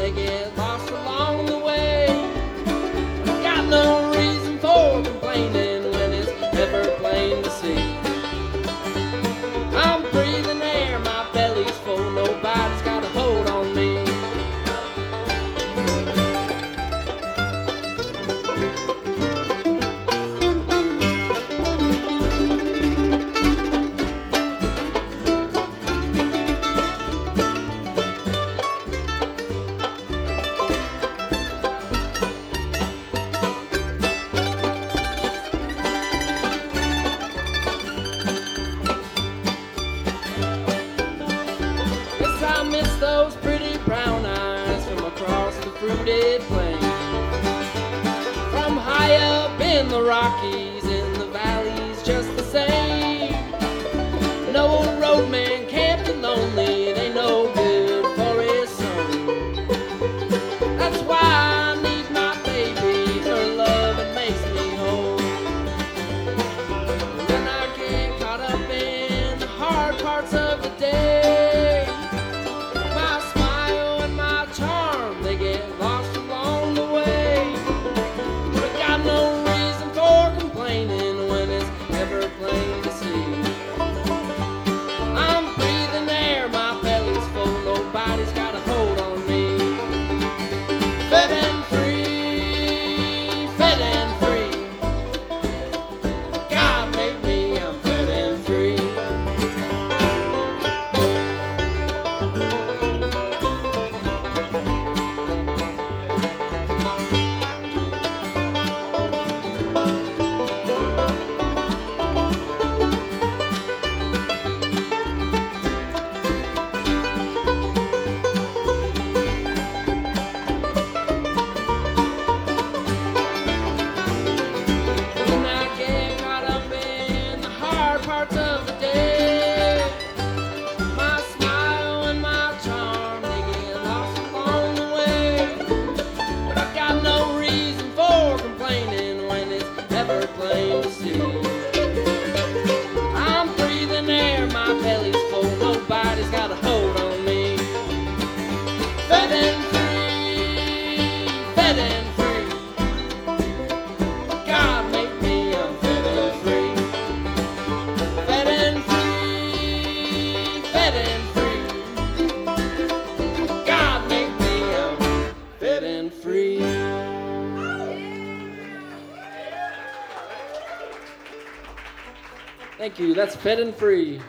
they get lost along the way. Got no reason for complaining when it's ever plain to see. I'm breathing air, my belly's full, nobody's got a hold on me. I miss those pretty brown eyes from across the fruited plain. From high up in the Rockies, in the valleys just the same. No old roadman can't be lonely, it ain't no good for his son. That's why I need my baby, her love it makes me whole. When I get caught up in the hard parts of the day, they get lost along the way. But got no reason for complaining when it's ever plain to see. I'm breathing air, my belly's full, nobody's got a hold on me. Fed and free, fed and free. God made me, I'm fed and free. Parts of the day, my smile and my charm, they get lost along the way. But I got no reason for complaining when it's ever plain to see. I'm breathing air, my belly's full, nobody's got a hold on me. Fed and free, fed and free. God made me, I'm fed and free. Free. Thank you. That's Fed and Free.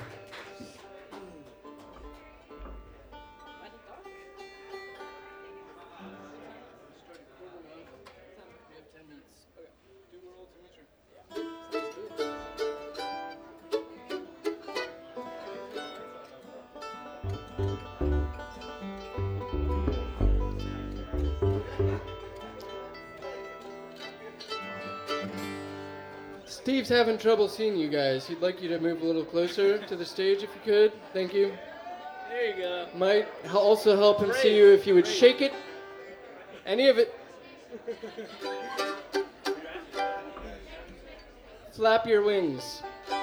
Steve's having trouble seeing you guys. He'd like you to move a little closer to the stage if you could. Thank you. There you go. Might also help him see you if you would shake it. Any of it. Flap your wings.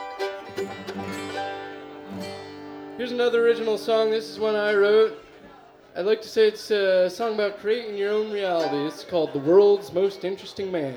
Here's another original song. This is one I wrote. I'd like to say it's a song about creating your own reality. It's called The World's Most Interesting Man.